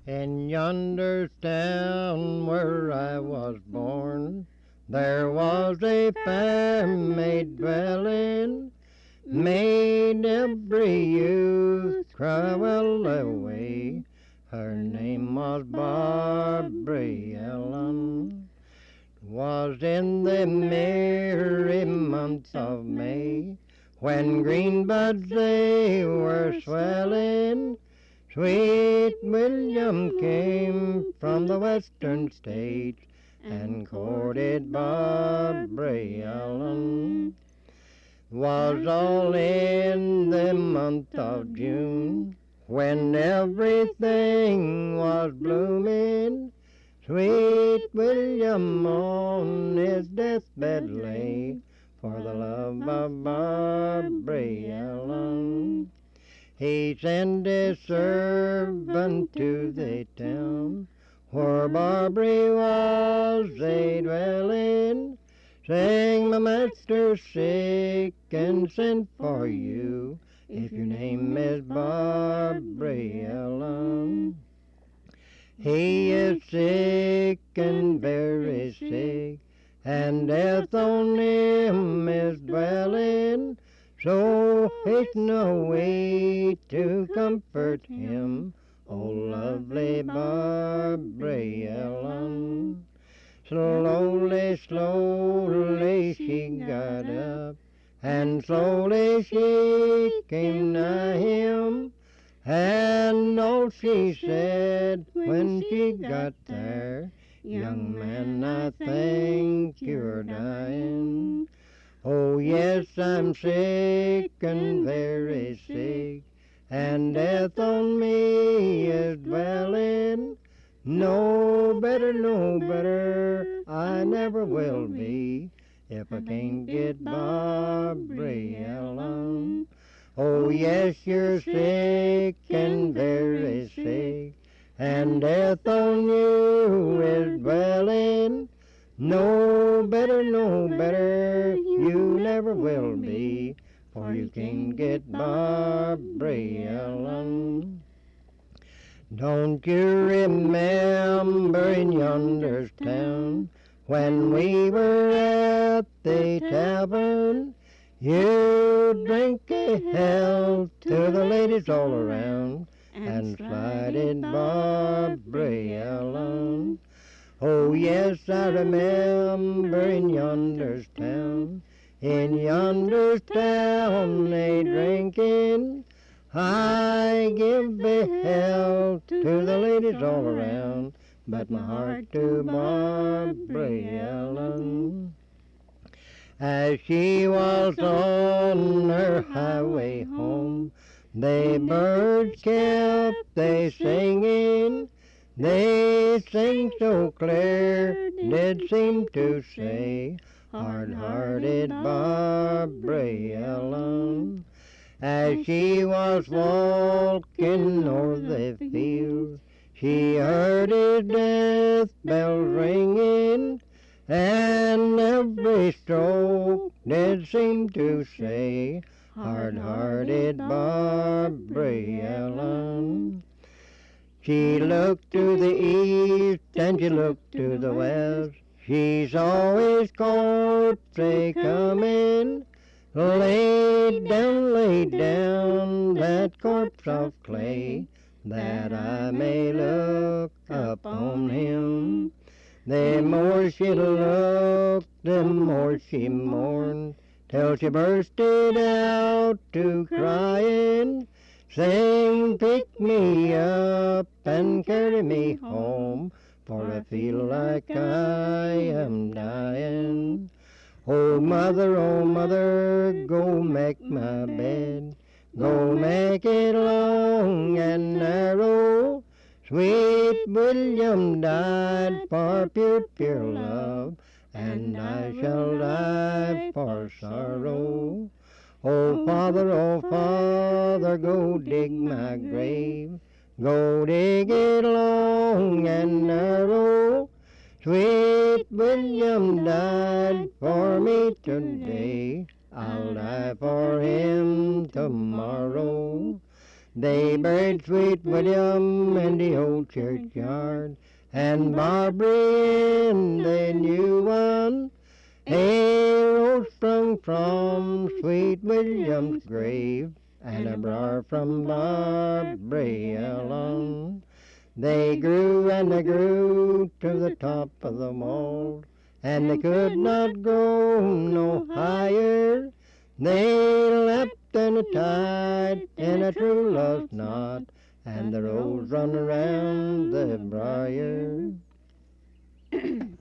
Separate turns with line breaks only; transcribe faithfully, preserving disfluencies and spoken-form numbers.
In yonder town where I was born, there was a fair maid dwelling, made every youth cry well away. Her name was Barbary Ellen. 'Twas in the merry month of May, when green buds they were swelling, sweet William came from the western states and courted Barbary Ellen. 'Was all in the month of June, when everything was blooming, sweet William on his deathbed lay for the love of Barbary Ellen. He sent his servant to the town where Barbary was a dwelling, saying, "My master's sick and sent for you, if your name is Barbary Ellen. He is sick and very sick, and death on him is dwelling, so hasten away to comfort him, O lovely Barbary Ellen." Slowly, slowly she got up, and slowly she came nigh him, and all she said when she got there, "Young man, I think you're dying." "Oh yes, I'm sick and very sick, and death on me is dwelling. No better, no better, I never will be, if I can't get Barbary Ellen." "Oh yes, you're sick and very sick, and death on you is dwelling. No better, no better, you never will be, for you can't get Barbary Ellen." Don't you remember in yonder town, when we were at the tavern, you drank a health to the ladies all around, and slided Barbary Ellen? Oh yes, I remember in yonder town, in yonder town a drinking, I give a health to the ladies all around, but my heart to Barbary Ellen. As she was on her highway home, the birds kept they singing, they sing so clear, did seem to say, "Hard-hearted Barbary Ellen." As she was walking o'er the fields, she heard his death bells ringing, and every stroke did seem to say, "Hard-hearted Barbary Ellen." She looked to the east and she looked to the west, she saw his corpse a-coming. Lay down, lay down that corpse of clay, that I may look upon him. The more she looked, the more she mourned, till she bursted out to crying, saying, "Pick me up and carry me home, for I feel like I am dying." "Oh mother, oh mother, go make my bed, go make it long and narrow. Sweet William died for pure, pure love, and I shall die for sorrow. Oh father, oh father, go dig my grave, go dig it long and narrow. Sweet William died for me today, I'll die for him tomorrow." They buried sweet William in the old churchyard, and Barbary in the new one. Arrows sprung from sweet William's grave, and a briar from Barbary Ellen. They grew and they grew to the top of the wall, and they could not go no higher. They leapt in a tide in a true love's knot, and the rose run around the briar.